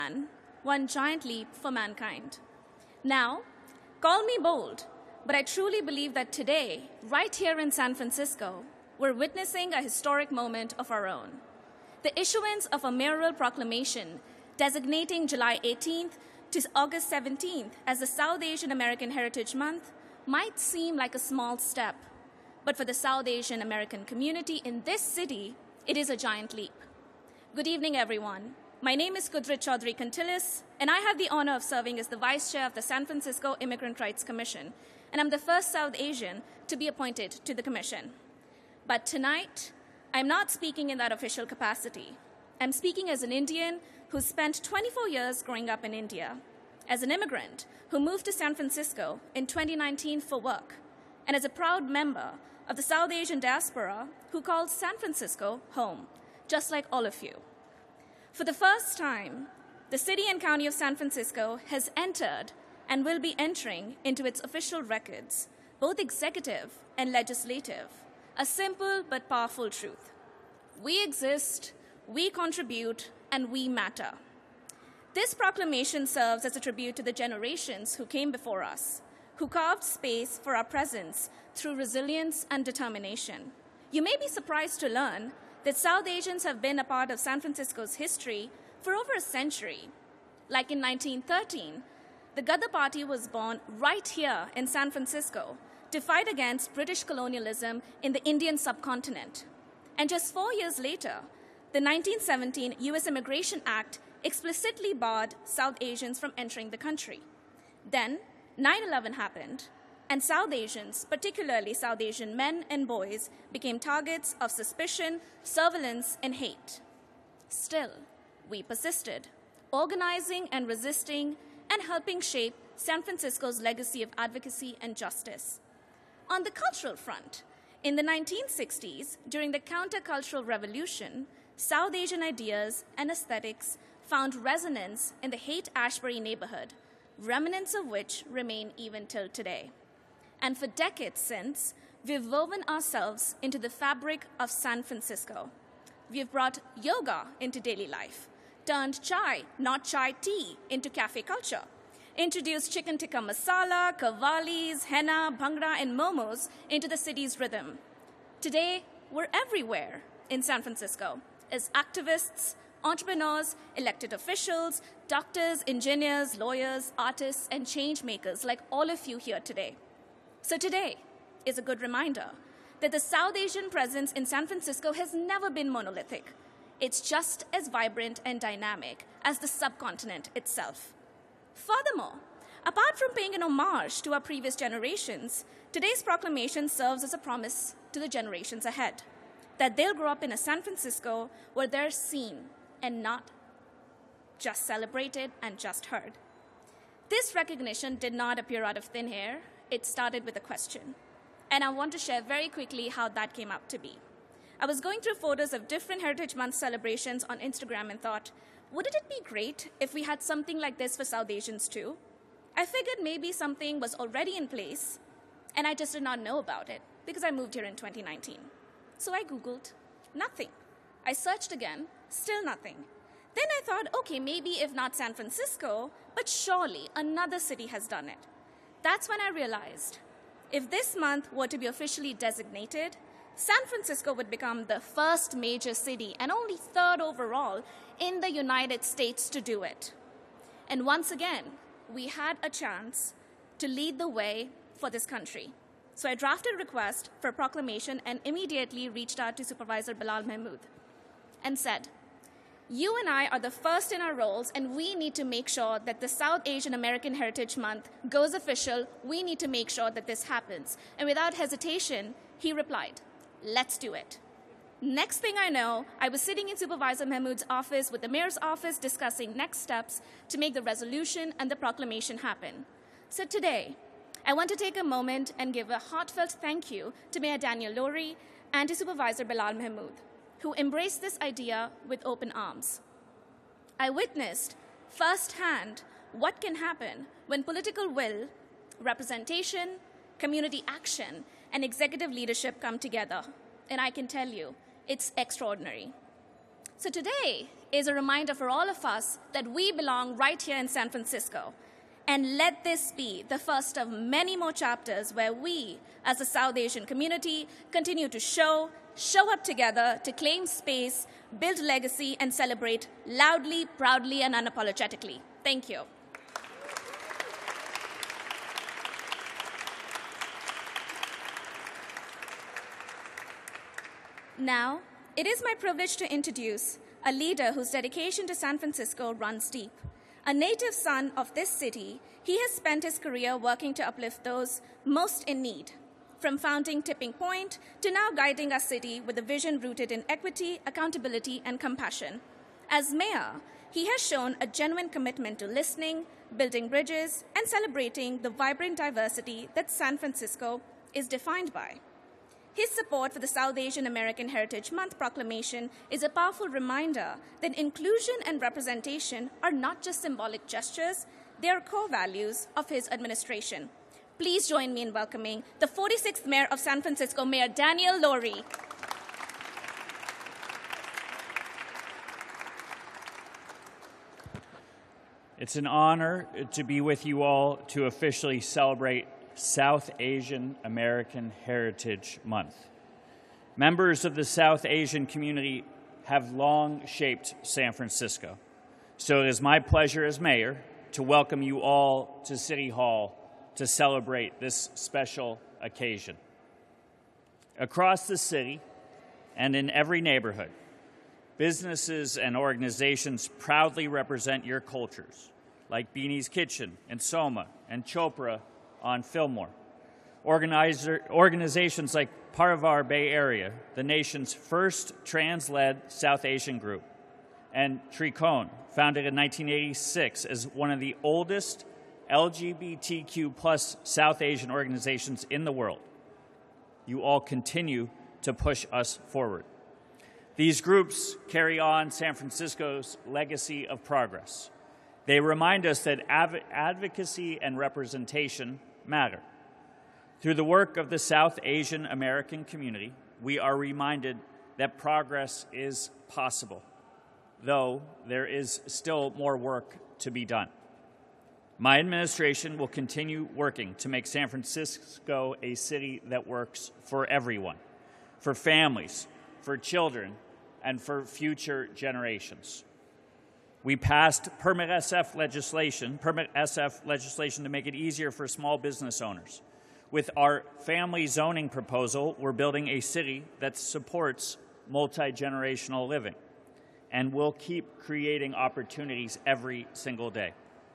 man, one giant leap for mankind. Now, call me bold, but I truly believe that today, right here in San Francisco, we're witnessing a historic moment of our own. The issuance of a mayoral proclamation designating July 18th to August 17th as the South Asian American Heritage Month might seem like a small step, but for the South Asian American community in this city, it is a giant leap. Good evening, everyone. My name is Kudrit Chaudhry Kantilis, and I have the honor of serving as the Vice Chair of the San Francisco Immigrant Rights Commission, and I'm the first South Asian to be appointed to the commission. But tonight, I'm not speaking in that official capacity. I'm speaking as an Indian who spent 24 years growing up in India, as an immigrant who moved to San Francisco in 2019 for work, and as a proud member of the South Asian diaspora who calls San Francisco home, just like all of you. For the first time, the city and county of San Francisco has entered and will be entering into its official records, both executive and legislative, a simple but powerful truth. We exist, we contribute, and we matter. This proclamation serves as a tribute to the generations who came before us, who carved space for our presence through resilience and determination. You may be surprised to learn that South Asians have been a part of San Francisco's history for over a century. Like in 1913, the Gada Party was born right here in San Francisco to fight against British colonialism in the Indian subcontinent. And just 4 years later, the 1917 U.S. Immigration Act explicitly barred South Asians from entering the country. Then, 9/11 happened, and South Asians, particularly South Asian men and boys, became targets of suspicion, surveillance, and hate. Still, we persisted, organizing and resisting and helping shape San Francisco's legacy of advocacy and justice. On the cultural front, in the 1960s, during the countercultural revolution, South Asian ideas and aesthetics found resonance in the Haight-Ashbury neighborhood, remnants of which remain even till today. And for decades since, we've woven ourselves into the fabric of San Francisco. We've brought yoga into daily life, turned chai, not chai tea, into cafe culture, introduced chicken tikka masala, kavalis, henna, bhangra, and momos into the city's rhythm. Today, we're everywhere in San Francisco as activists, entrepreneurs, elected officials, doctors, engineers, lawyers, artists, and change makers like all of you here today. So today is a good reminder that the South Asian presence in San Francisco has never been monolithic. It's just as vibrant and dynamic as the subcontinent itself. Furthermore, apart from paying an homage to our previous generations, today's proclamation serves as a promise to the generations ahead that they'll grow up in a San Francisco where they're seen and not just celebrated and just heard. This recognition did not appear out of thin air. It started with a question. And I want to share very quickly how that came up to be. I was going through photos of different Heritage Month celebrations on Instagram and thought, wouldn't it be great if we had something like this for South Asians too? I figured maybe something was already in place, and I just did not know about it because I moved here in 2019. So I Googled, nothing. I searched again, still nothing. Then I thought, okay, maybe if not San Francisco, but surely another city has done it. That's when I realized, if this month were to be officially designated, San Francisco would become the first major city and only third overall in the United States to do it. And once again, we had a chance to lead the way for this country. So I drafted a request for a proclamation and immediately reached out to Supervisor Bilal Mahmood and said, you and I are the first in our roles, and we need to make sure that the South Asian American Heritage Month goes official. We need to make sure that this happens. And without hesitation, he replied, let's do it. Next thing I know, I was sitting in Supervisor Mahmood's office with the mayor's office discussing next steps to make the resolution and the proclamation happen. So today, I want to take a moment and give a heartfelt thank you to Mayor Daniel Lurie and to Supervisor Bilal Mahmood, who embraced this idea with open arms. I witnessed firsthand what can happen when political will, representation, community action, and executive leadership come together. And I can tell you, it's extraordinary. So today is a reminder for all of us that we belong right here in San Francisco. And let this be the first of many more chapters where we, as a South Asian community, continue to show up together to claim space, build legacy, and celebrate loudly, proudly, and unapologetically. Thank you. Now, it is my privilege to introduce a leader whose dedication to San Francisco runs deep. A native son of this city, he has spent his career working to uplift those most in need, from founding Tipping Point to now guiding our city with a vision rooted in equity, accountability, and compassion. As mayor, he has shown a genuine commitment to listening, building bridges, and celebrating the vibrant diversity that San Francisco is defined by. His support for the South Asian American Heritage Month proclamation is a powerful reminder that inclusion and representation are not just symbolic gestures, they are core values of his administration. Please join me in welcoming the 46th Mayor of San Francisco, Mayor Daniel Lurie. It's an honor to be with you all to officially celebrate South Asian American Heritage Month. Members of the South Asian community have long shaped San Francisco, so it is my pleasure as mayor to welcome you all to City Hall to celebrate this special occasion. Across the city and in every neighborhood, businesses and organizations proudly represent your cultures, like Beanie's Kitchen in Soma and Chopra on Fillmore. Organizations like Parivar Bay Area, the nation's first trans-led South Asian group, and Tricone, founded in 1986 as one of the oldest LGBTQ plus South Asian organizations in the world. You all continue to push us forward. These groups carry on San Francisco's legacy of progress. They remind us that advocacy and representation matter. Through the work of the South Asian American community, we are reminded that progress is possible, though there is still more work to be done. My administration will continue working to make San Francisco a city that works for everyone, for families, for children, and for future generations. We passed Permit SF legislation to make it easier for small business owners. With our family zoning proposal, we're building a city that supports multi-generational living, and we'll keep creating opportunities every single day.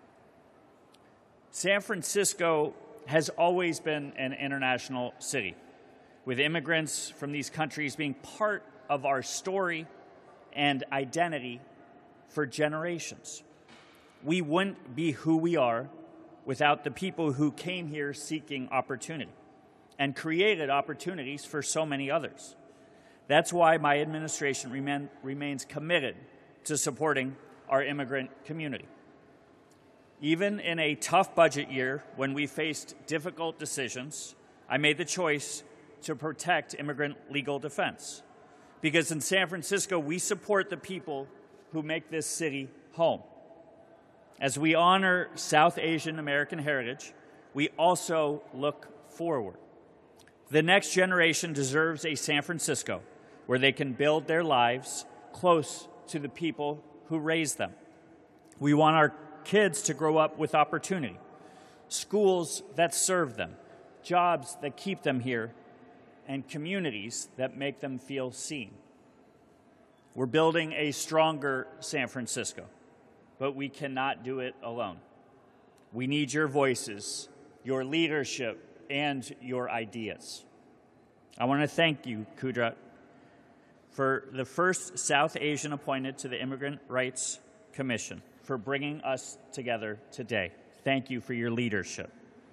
San Francisco has always been an international city, with immigrants from these countries being part of our story and identity for generations. We wouldn't be who we are without the people who came here seeking opportunity and created opportunities for so many others. That's why my administration remains committed to supporting our immigrant community. Even in a tough budget year when we faced difficult decisions, I made the choice to protect immigrant legal defense. Because in San Francisco, we support the people who make this city home. As we honor South Asian American heritage, we also look forward. The next generation deserves a San Francisco where they can build their lives close to the people who raised them. We want our kids to grow up with opportunity, schools that serve them, jobs that keep them here, and communities that make them feel seen. We're building a stronger San Francisco, but we cannot do it alone. We need your voices, your leadership, and your ideas. I want to thank you, Kudrat, for the first South Asian appointed to the Immigrant Rights Commission, for bringing us together today. Thank you for your leadership.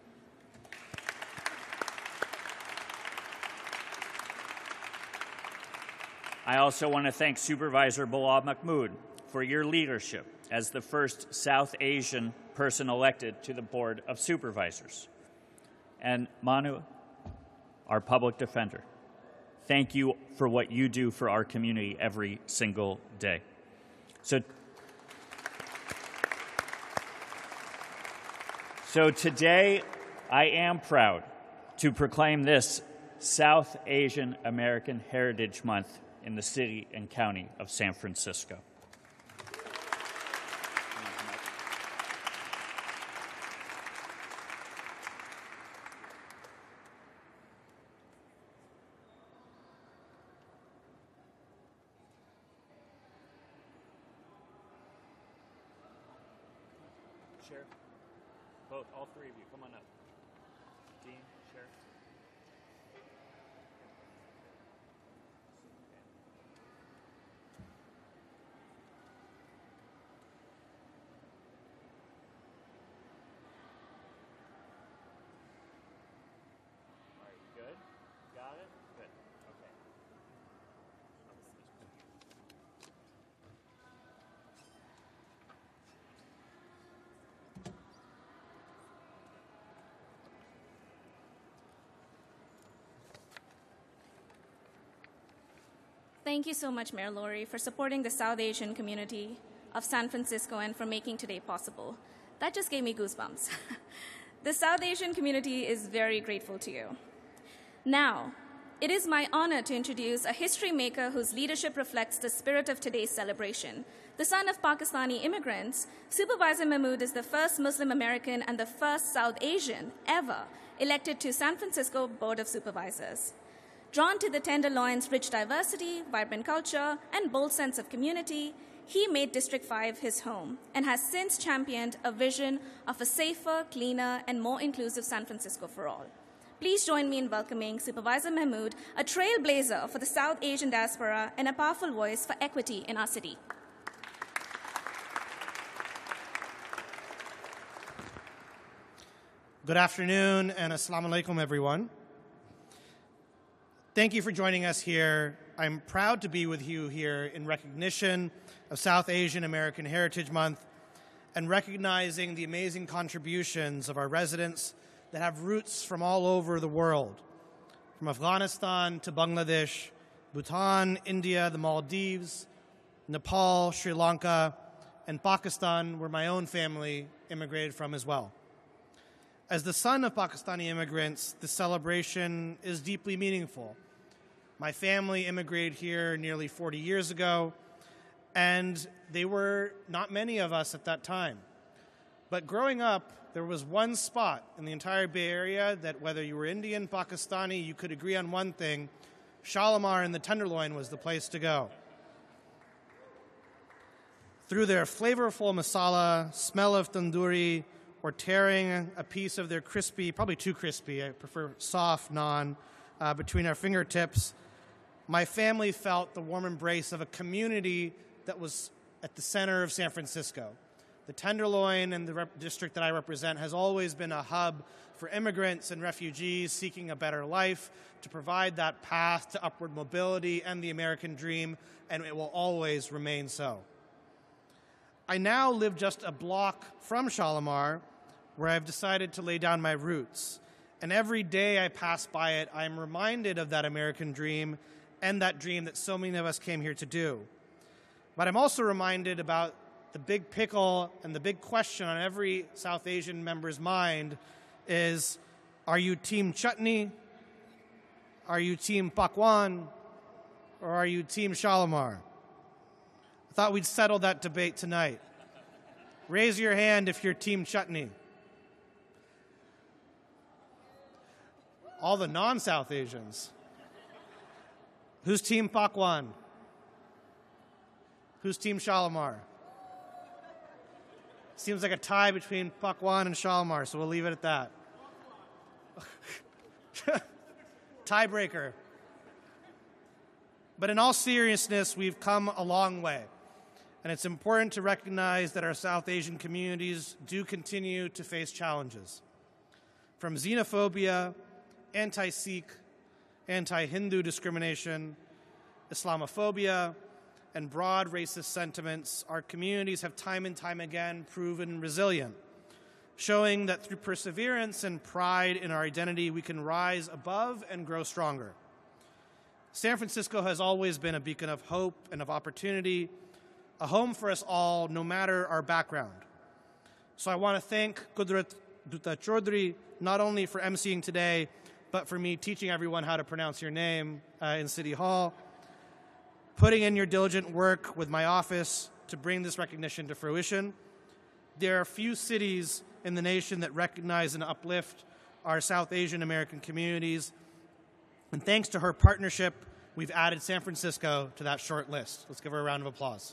I also want to thank Supervisor Bilal Mahmood for your leadership as the first South Asian person elected to the Board of Supervisors. And Manu, our public defender, thank you for what you do for our community every single day. So today, I am proud to proclaim this South Asian American Heritage Month in the city and county of San Francisco. Sheriff, both, all three of you, come on up. Dean, Sheriff. All right, good? Got it? Good. Okay. Thank you so much, Mayor Laurie, for supporting the South Asian community of San Francisco and for making today possible. That just gave me goosebumps. The South Asian community is very grateful to you. Now, it is my honor to introduce a history maker whose leadership reflects the spirit of today's celebration. The son of Pakistani immigrants, Supervisor Mahmood is the first Muslim American and the first South Asian ever elected to San Francisco Board of Supervisors. Drawn to the Tenderloin's rich diversity, vibrant culture, and bold sense of community, he made District 5 his home and has since championed a vision of a safer, cleaner, and more inclusive San Francisco for all. Please join me in welcoming Supervisor Mahmood, a trailblazer for the South Asian diaspora and a powerful voice for equity in our city. Good afternoon and assalamu alaikum, everyone. Thank you for joining us here. I'm proud to be with you here in recognition of South Asian American Heritage Month and recognizing the amazing contributions of our residents that have roots from all over the world, from Afghanistan to Bangladesh, Bhutan, India, the Maldives, Nepal, Sri Lanka, and Pakistan, where my own family immigrated from as well. As the son of Pakistani immigrants, the celebration is deeply meaningful. My family immigrated here nearly 40 years ago, and they were not many of us at that time. But growing up, there was one spot in the entire Bay Area that whether you were Indian, Pakistani, you could agree on one thing: Shalimar and the Tenderloin was the place to go. Through their flavorful masala, smell of tandoori, or tearing a piece of their crispy, probably too crispy, I prefer soft naan, between our fingertips, my family felt the warm embrace of a community that was at the center of San Francisco. The Tenderloin and the district that I represent has always been a hub for immigrants and refugees seeking a better life, to provide that path to upward mobility and the American dream, and it will always remain so. I now live just a block from Shalimar, where I've decided to lay down my roots. And every day I pass by it, I'm reminded of that American dream and that dream that so many of us came here to do. But I'm also reminded about the big pickle and the big question on every South Asian member's mind is, are you Team Chutney? Are you Team Pakwan? Or are you Team Shalimar? I thought we'd settle that debate tonight. Raise your hand if you're Team Chutney. All the non-South Asians. Who's Team Pakwan? Who's Team Shalimar? Seems like a tie between Pakwan and Shalimar, so we'll leave it at that. Tiebreaker. But in all seriousness, we've come a long way. And it's important to recognize that our South Asian communities do continue to face challenges. From xenophobia, anti-Sikh, anti-Hindu discrimination, Islamophobia, and broad racist sentiments, our communities have time and time again proven resilient, showing that through perseverance and pride in our identity, we can rise above and grow stronger. San Francisco has always been a beacon of hope and of opportunity, a home for us all, no matter our background. So I want to thank Kudrat Dutta Chaudhry not only for emceeing today, but for me teaching everyone how to pronounce your name in City Hall, putting in your diligent work with my office to bring this recognition to fruition. There are few cities in the nation that recognize and uplift our South Asian American communities. And thanks to her partnership, we've added San Francisco to that short list. Let's give her a round of applause.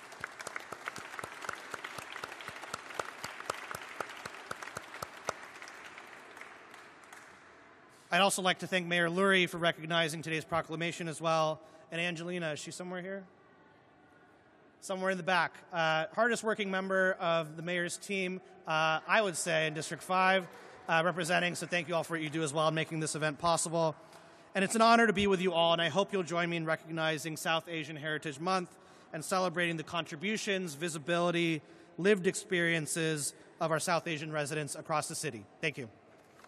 I'd also like to thank Mayor Lurie for recognizing today's proclamation as well. And Angelina, is she somewhere here? Somewhere in the back. Hardest working member of the mayor's team, I would say, in District 5, representing. So thank you all for what you do as well in making this event possible. And it's an honor to be with you all, and I hope you'll join me in recognizing South Asian Heritage Month and celebrating the contributions, visibility, lived experiences of our South Asian residents across the city. Thank you.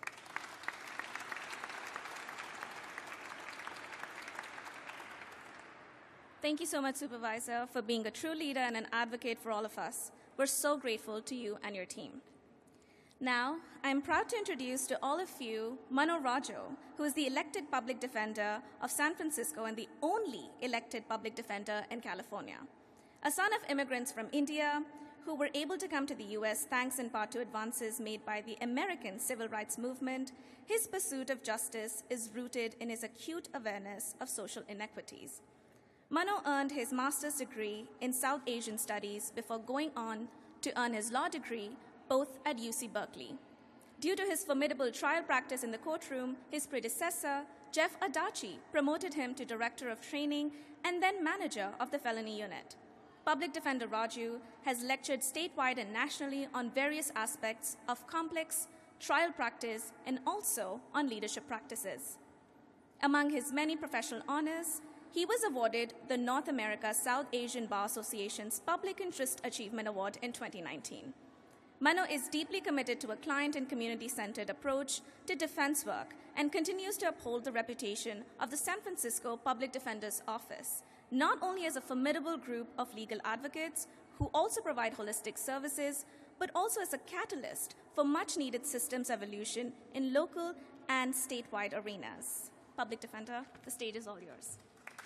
Thank you so much, Supervisor, for being a true leader and an advocate for all of us. We're so grateful to you and your team. Now, I'm proud to introduce to all of you Mano Raju, who is the elected public defender of San Francisco and the only elected public defender in California. A son of immigrants from India who were able to come to the U.S. thanks in part to advances made by the American civil rights movement, his pursuit of justice is rooted in his acute awareness of social inequities. Mano earned his master's degree in South Asian Studies before going on to earn his law degree, both at UC Berkeley. Due to his formidable trial practice in the courtroom, his predecessor, Jeff Adachi, promoted him to Director of Training and then Manager of the Felony Unit. Public Defender Raju has lectured statewide and nationally on various aspects of complex trial practice and also on leadership practices. Among his many professional honors, he was awarded the North America South Asian Bar Association's Public Interest Achievement Award in 2019. Mano is deeply committed to a client and community-centered approach to defense work and continues to uphold the reputation of the San Francisco Public Defender's Office, not only as a formidable group of legal advocates who also provide holistic services, but also as a catalyst for much-needed systems evolution in local and statewide arenas. Public Defender, the stage is all yours.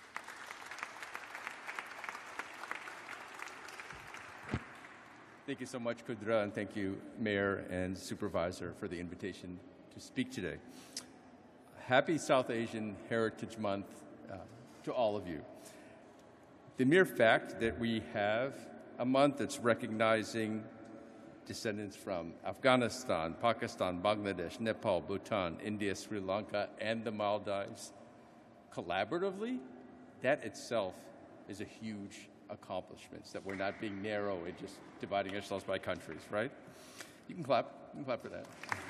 Thank you so much, Kudra, and thank you, Mayor and Supervisor, for the invitation to speak today. Happy South Asian Heritage Month to all of you. The mere fact that we have a month that's recognizing descendants from Afghanistan, Pakistan, Bangladesh, Nepal, Bhutan, India, Sri Lanka, and the Maldives collaboratively, that itself is a huge accomplishment, that we're not being narrow and just dividing ourselves by countries, right? You can clap. You can clap for that.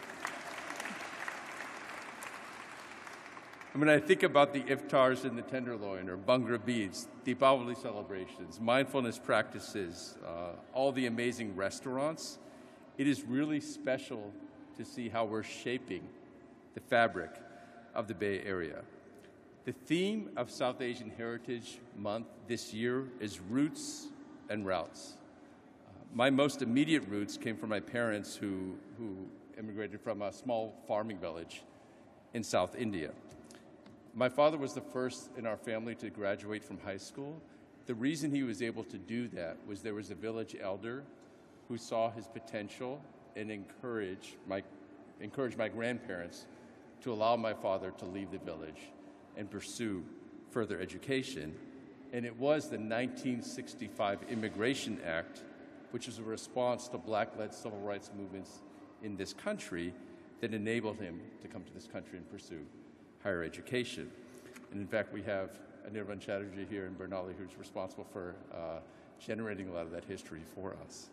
When I think about the iftars in the Tenderloin or Bhangra beads, Deepavali celebrations, mindfulness practices, all the amazing restaurants, it is really special to see how we're shaping the fabric of the Bay Area. The theme of South Asian Heritage Month this year is roots and routes. My most immediate roots came from my parents who immigrated from a small farming village in South India. My father was the first in our family to graduate from high school. The reason he was able to do that was there was a village elder who saw his potential and encouraged my grandparents to allow my father to leave the village and pursue further education. And it was the 1965 Immigration Act, which was a response to Black-led civil rights movements in this country, that enabled him to come to this country and pursue higher education. And in fact, we have Anirban Chatterjee here in Bernali who's responsible for generating a lot of that history for us.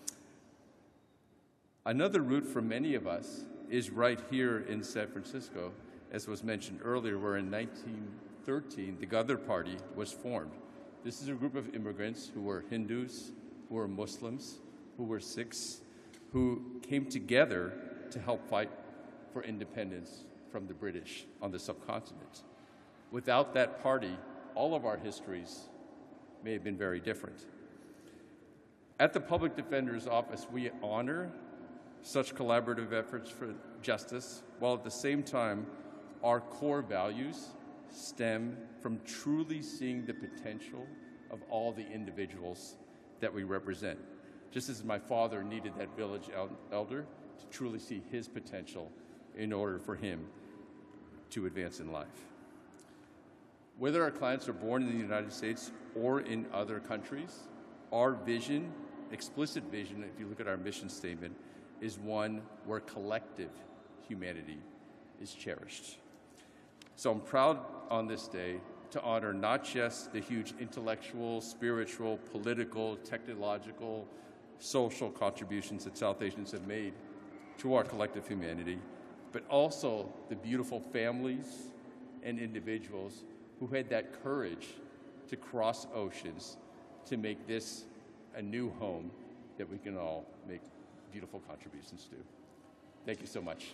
Another route for many of us is right here in San Francisco, as was mentioned earlier, where in 1913, the Ghadar Party was formed. This is a group of immigrants who were Hindus, who were Muslims, who were Sikhs, who came together to help fight for independence from the British on the subcontinent. Without that party, all of our histories may have been very different. At the Public Defender's Office, we honor such collaborative efforts for justice, while at the same time, our core values stem from truly seeing the potential of all the individuals that we represent. Just as my father needed that village elder to truly see his potential in order for him to advance in life. Whether our clients are born in the United States or in other countries, our vision, explicit vision, if you look at our mission statement, is one where collective humanity is cherished. So I'm proud on this day to honor not just the huge intellectual, spiritual, political, technological, social contributions that South Asians have made to our collective humanity, but also the beautiful families and individuals who had that courage to cross oceans to make this a new home that we can all make beautiful contributions to. Thank you so much.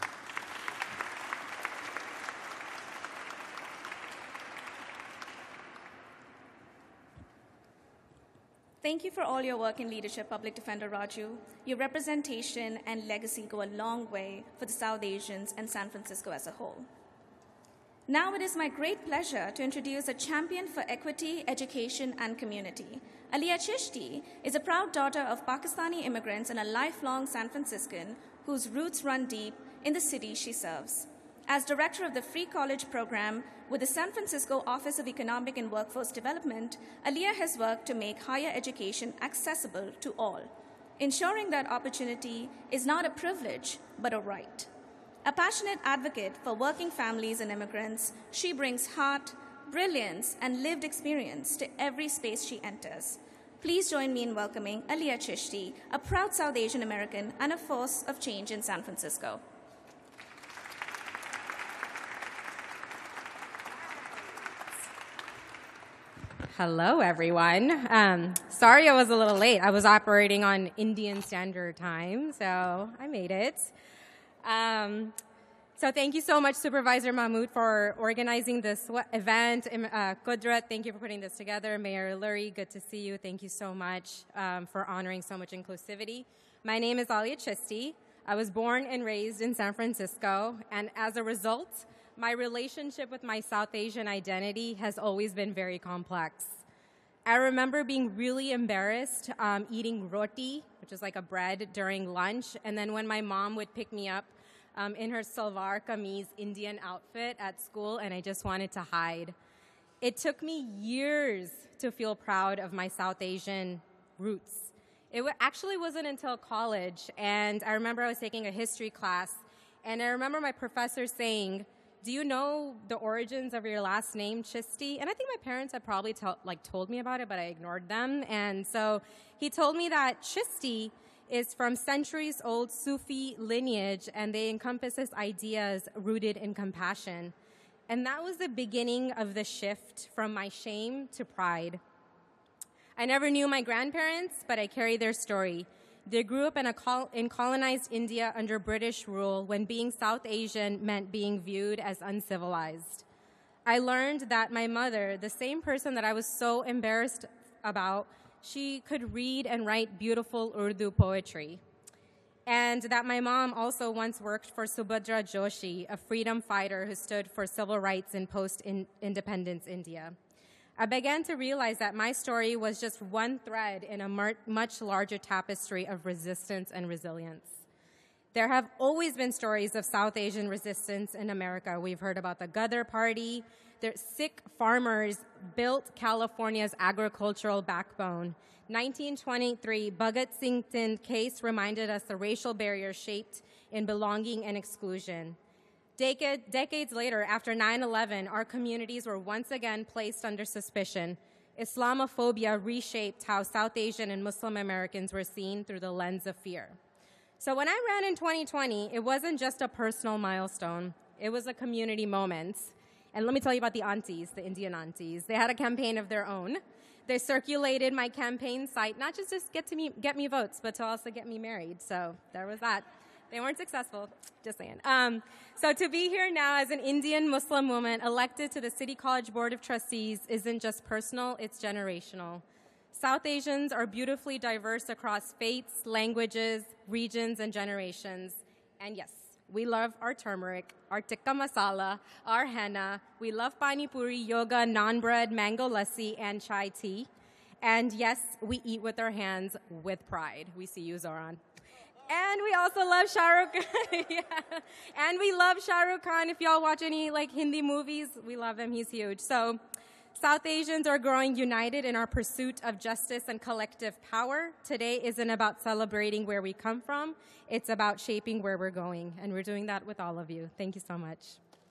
Thank you for all your work in leadership, Public Defender Raju. Your representation and legacy go a long way for the South Asians and San Francisco as a whole. Now it is my great pleasure to introduce a champion for equity, education, and community. Alia Chishti is a proud daughter of Pakistani immigrants and a lifelong San Franciscan whose roots run deep in the city she serves. As director of the Free College Program with the San Francisco Office of Economic and Workforce Development, Alia has worked to make higher education accessible to all, ensuring that opportunity is not a privilege, but a right. A passionate advocate for working families and immigrants, she brings heart, brilliance, and lived experience to every space she enters. Please join me in welcoming Alia Chishti, a proud South Asian American and a force of change in San Francisco. Hello, everyone. Sorry I was a little late. I was operating on Indian Standard Time, so I made it. So thank you so much, Supervisor Mahmood, for organizing this event. Kudrat, thank you for putting this together. Mayor Lurie, good to see you. Thank you so much for honoring so much inclusivity. My name is Alia Chishti. I was born and raised in San Francisco, and as a result, my relationship with my South Asian identity has always been very complex. I remember being really embarrassed eating roti, which is like a bread, during lunch, and then when my mom would pick me up in her salwar kameez Indian outfit at school, and I just wanted to hide. It took me years to feel proud of my South Asian roots. It actually wasn't until college, and I remember I was taking a history class, and I remember my professor saying, "Do you know the origins of your last name, Chishti?" And I think my parents had probably told me about it, but I ignored them. And so he told me that Chishti is from centuries-old Sufi lineage, and they encompasses ideas rooted in compassion. And that was the beginning of the shift from my shame to pride. I never knew my grandparents, but I carry their story. They grew up in colonized India under British rule when being South Asian meant being viewed as uncivilized. I learned that my mother, the same person that I was so embarrassed about, she could read and write beautiful Urdu poetry. And that my mom also once worked for Subhadra Joshi, a freedom fighter who stood for civil rights in post-independence India. I began to realize that my story was just one thread in a much larger tapestry of resistance and resilience. There have always been stories of South Asian resistance in America. We've heard about the Ghadar Party. Their Sikh farmers built California's agricultural backbone. 1923, Bhagat Singh Thind case reminded us the racial barrier shaped in belonging and exclusion. Decades later, after 9/11, our communities were once again placed under suspicion. Islamophobia reshaped how South Asian and Muslim Americans were seen through the lens of fear. So when I ran in 2020, it wasn't just a personal milestone. It was a community moment. And let me tell you about the aunties, the Indian aunties. They had a campaign of their own. They circulated my campaign site, not just to get me votes, but to also get me married. So there was that. They weren't successful, just saying. So to be here now as an Indian Muslim woman elected to the City College Board of Trustees isn't just personal, it's generational. South Asians are beautifully diverse across faiths, languages, regions, and generations. And yes, we love our turmeric, our tikka masala, our henna. We love pani puri, yoga, naan bread, mango lassi, and chai tea. And yes, we eat with our hands with pride. We see you, Zoran. And we also love Shah Rukh Khan. Yeah. And we love Shah Rukh Khan. If y'all watch any Hindi movies, we love him. He's huge. So South Asians are growing united in our pursuit of justice and collective power. Today isn't about celebrating where we come from. It's about shaping where we're going. And we're doing that with all of you. Thank you so much.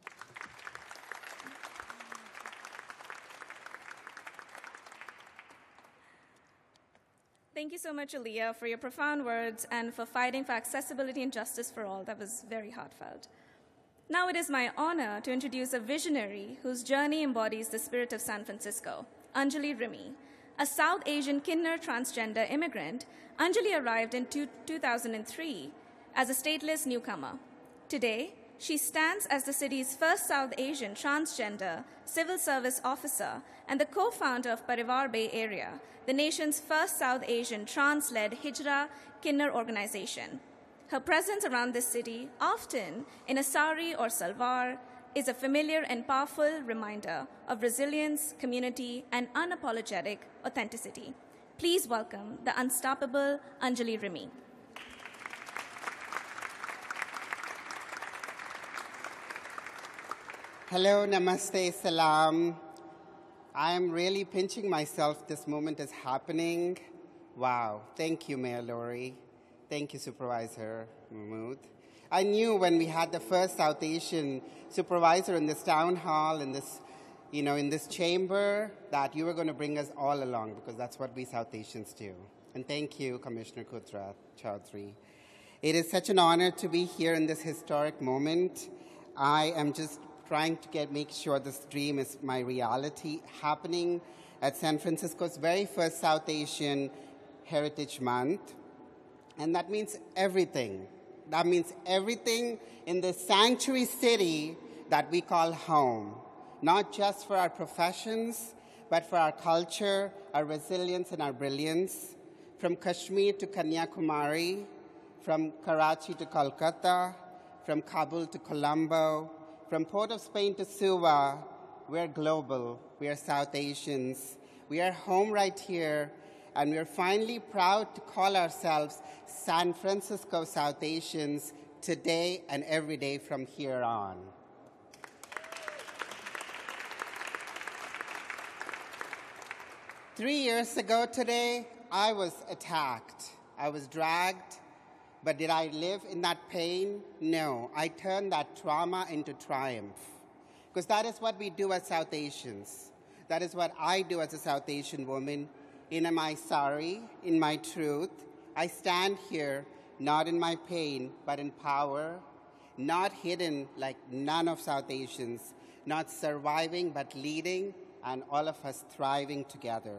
Thank you so much, Aaliyah, for your profound words and for fighting for accessibility and justice for all. That was very heartfelt. Now it is my honor to introduce a visionary whose journey embodies the spirit of San Francisco, Anjali Rimi. A South Asian Kinnar transgender immigrant, Anjali arrived in 2003 as a stateless newcomer. Today, she stands as the city's first South Asian transgender civil service officer and the co-founder of Parivar Bay Area, the nation's first South Asian trans-led Hijra Kinnar organization. Her presence around this city, often in a sari or salwar, is a familiar and powerful reminder of resilience, community, and unapologetic authenticity. Please welcome the unstoppable Anjali Rimi. Hello, namaste, salam. I am really pinching myself. This moment is happening. Wow. Thank you, Mayor Lori. Thank you, Supervisor Mahmood. I knew when we had the first South Asian supervisor in this town hall, in this chamber, that you were going to bring us all along, because that's what we South Asians do. And thank you, Commissioner Kudrat Chaudhry. It is such an honor to be here in this historic moment. I am just trying to make sure this dream is my reality, happening at San Francisco's very first South Asian Heritage Month. And that means everything. That means everything in the sanctuary city that we call home, not just for our professions, but for our culture, our resilience, and our brilliance. From Kashmir to Kanyakumari, from Karachi to Kolkata, from Kabul to Colombo, from Port of Spain to Suva, we're global. We are South Asians. We are home right here, and we're finally proud to call ourselves San Francisco South Asians today and every day from here on. Three years ago today, I was attacked. I was dragged. But did I live in that pain? No. I turned that trauma into triumph. Because that is what we do as South Asians. That is what I do as a South Asian woman. In my sari, in my truth, I stand here not in my pain, but in power, not hidden like none of South Asians, not surviving but leading, and all of us thriving together.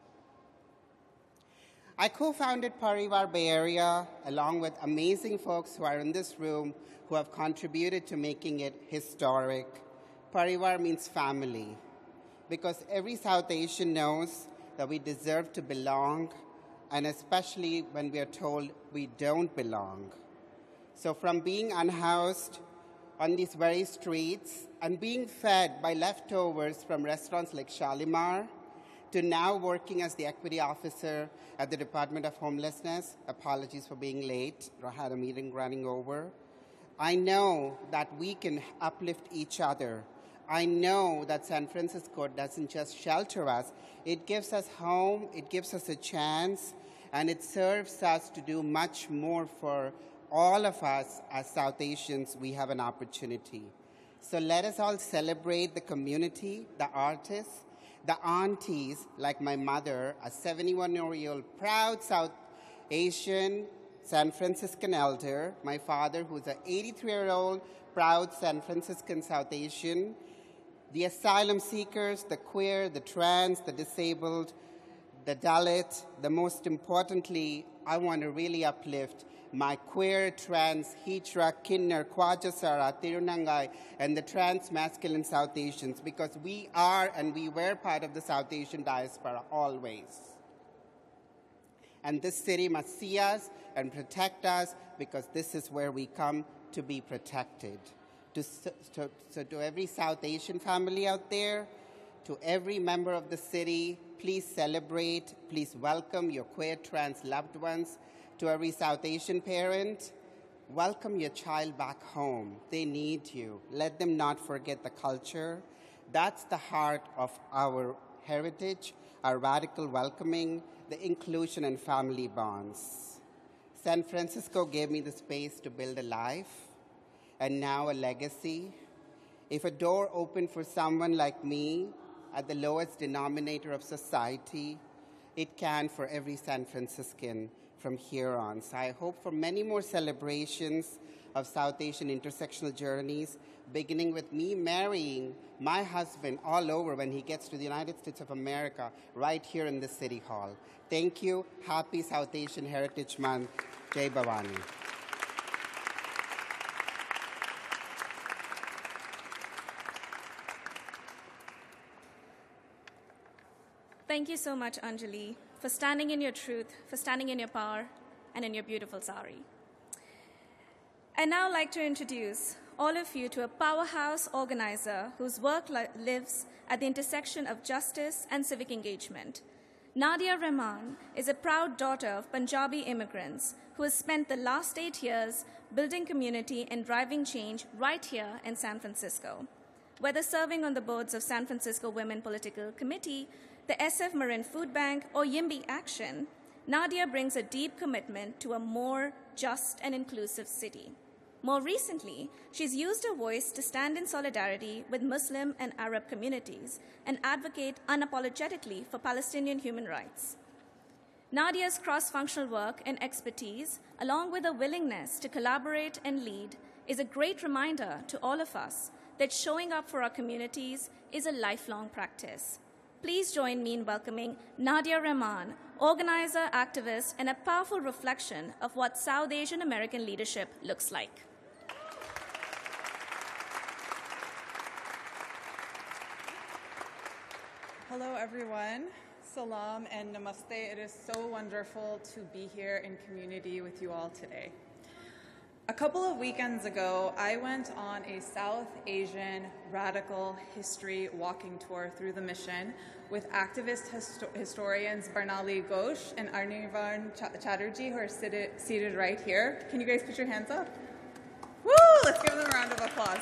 I co-founded Parivar Bay Area along with amazing folks who are in this room who have contributed to making it historic. Parivar means family, because every South Asian knows that we deserve to belong, and especially when we are told we don't belong. So from being unhoused on these very streets and being fed by leftovers from restaurants like Shalimar, to now working as the equity officer at the Department of Homelessness. Apologies for being late. I had a meeting running over. I know that we can uplift each other. I know that San Francisco doesn't just shelter us. It gives us home, it gives us a chance, and it serves us to do much more for all of us as South Asians. We have an opportunity. So let us all celebrate the community, the artists, the aunties, like my mother, a 71-year-old proud South Asian San Franciscan elder, my father, who's an 83-year-old proud San Franciscan South Asian, the asylum seekers, the queer, the trans, the disabled, the Dalit. The most importantly, I want to really uplift my queer, trans, Hijra, Kinnar, Kwajasara, Tirunangai, and the trans masculine South Asians, because we are and we were part of the South Asian diaspora always. And this city must see us and protect us because this is where we come to be protected. So to every South Asian family out there, to every member of the city, please celebrate, please welcome your queer trans loved ones. To every South Asian parent, welcome your child back home. They need you. Let them not forget the culture. That's the heart of our heritage, our radical welcoming, the inclusion and family bonds. San Francisco gave me the space to build a life and now a legacy. If a door opened for someone like me at the lowest denominator of society, it can for every San Franciscan from here on. So I hope for many more celebrations of South Asian intersectional journeys, beginning with me marrying my husband all over when he gets to the United States of America, right here in the City Hall. Thank you. Happy South Asian Heritage Month. Jai Bhavani. Thank you so much, Anjali, for standing in your truth, for standing in your power, and in your beautiful sari. I'd now like to introduce all of you to a powerhouse organizer whose work lives at the intersection of justice and civic engagement. Nadia Rahman is a proud daughter of Punjabi immigrants who has spent the last 8 years building community and driving change right here in San Francisco. Whether serving on the boards of San Francisco Women Political Committee, the SF Marin Food Bank, or YIMBY Action, Nadia brings a deep commitment to a more just and inclusive city. More recently, she's used her voice to stand in solidarity with Muslim and Arab communities and advocate unapologetically for Palestinian human rights. Nadia's cross-functional work and expertise, along with a willingness to collaborate and lead, is a great reminder to all of us that showing up for our communities is a lifelong practice. Please join me in welcoming Nadia Rahman, organizer, activist, and a powerful reflection of what South Asian American leadership looks like. Hello, everyone. Salam and namaste. It is so wonderful to be here in community with you all today. A couple of weekends ago, I went on a South Asian radical history walking tour through the mission with activist historians Barnali Ghosh and Arnivarn Chatterjee, who are seated right here. Can you guys put your hands up? Woo! Let's give them a round of applause.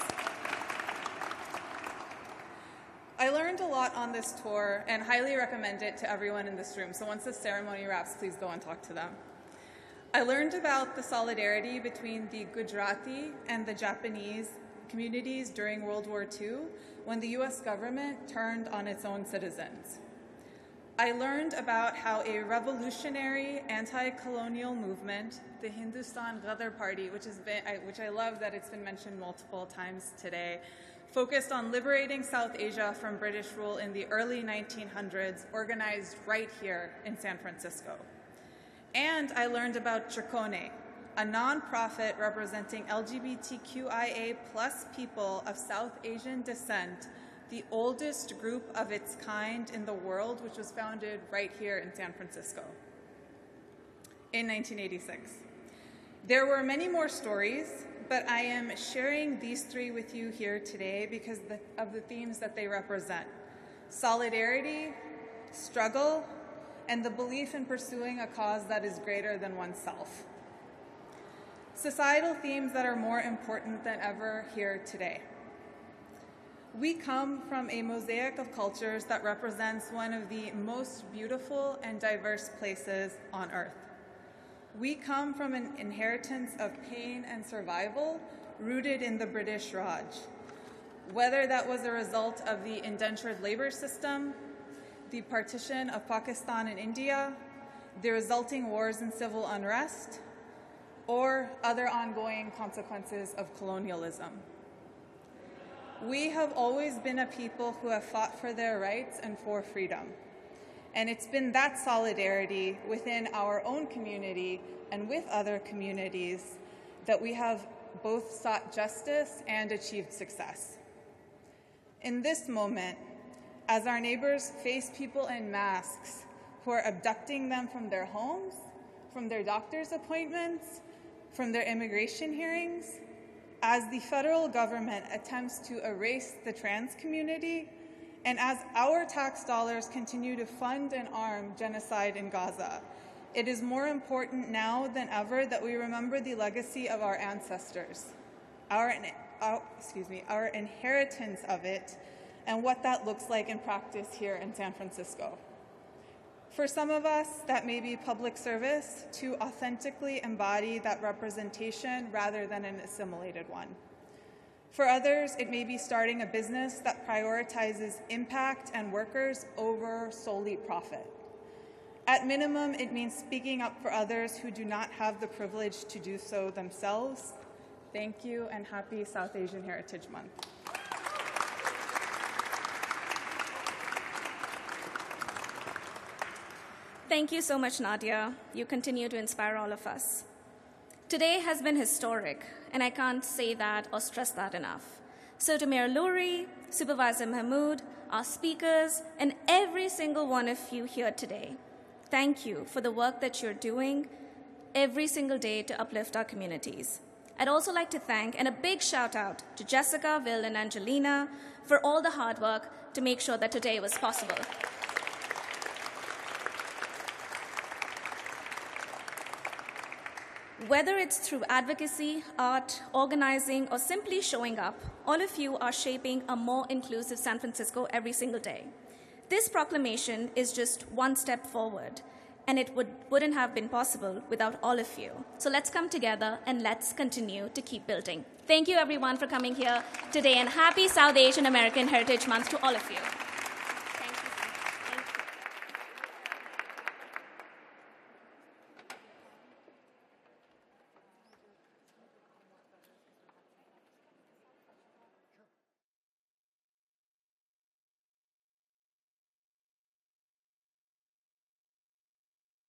I learned a lot on this tour and highly recommend it to everyone in this room. So once the ceremony wraps, please go and talk to them. I learned about the solidarity between the Gujarati and the Japanese communities during World War II when the US government turned on its own citizens. I learned about how a revolutionary anti-colonial movement, the Hindustan Ghadar Party, which I love that it's been mentioned multiple times today, focused on liberating South Asia from British rule in the early 1900s, organized right here in San Francisco. And I learned about Chircone, a nonprofit representing LGBTQIA+ people of South Asian descent, the oldest group of its kind in the world, which was founded right here in San Francisco in 1986. There were many more stories, but I am sharing these three with you here today because of the themes that they represent: solidarity, struggle, and the belief in pursuing a cause that is greater than oneself. Societal themes that are more important than ever here today. We come from a mosaic of cultures that represents one of the most beautiful and diverse places on earth. We come from an inheritance of pain and survival rooted in the British Raj, whether that was a result of the indentured labor system, the partition of Pakistan and India, the resulting wars and civil unrest, or other ongoing consequences of colonialism. We have always been a people who have fought for their rights and for freedom. And it's been that solidarity within our own community and with other communities that we have both sought justice and achieved success. In this moment, as our neighbors face people in masks who are abducting them from their homes from their doctor's appointments, from their immigration hearings, as the federal government attempts to erase the trans community, and as our tax dollars continue to fund and arm genocide in Gaza. It is more important now than ever that we remember the legacy of our ancestors, our inheritance of it, and what that looks like in practice here in San Francisco. For some of us, that may be public service to authentically embody that representation rather than an assimilated one. For others, it may be starting a business that prioritizes impact and workers over solely profit. At minimum, it means speaking up for others who do not have the privilege to do so themselves. Thank you, and happy South Asian Heritage Month. Thank you so much, Nadia. You continue to inspire all of us. Today has been historic, and I can't say that or stress that enough. So to Mayor Lurie, Supervisor Mahmood, our speakers, and every single one of you here today, thank you for the work that you're doing every single day to uplift our communities. I'd also like to thank, and a big shout out to Jessica, Will, and Angelina for all the hard work to make sure that today was possible. Whether it's through advocacy, art, organizing, or simply showing up, all of you are shaping a more inclusive San Francisco every single day. This proclamation is just one step forward, and it wouldn't have been possible without all of you. So let's come together and let's continue to keep building. Thank you, everyone, for coming here today, and happy South Asian American Heritage Month to all of you.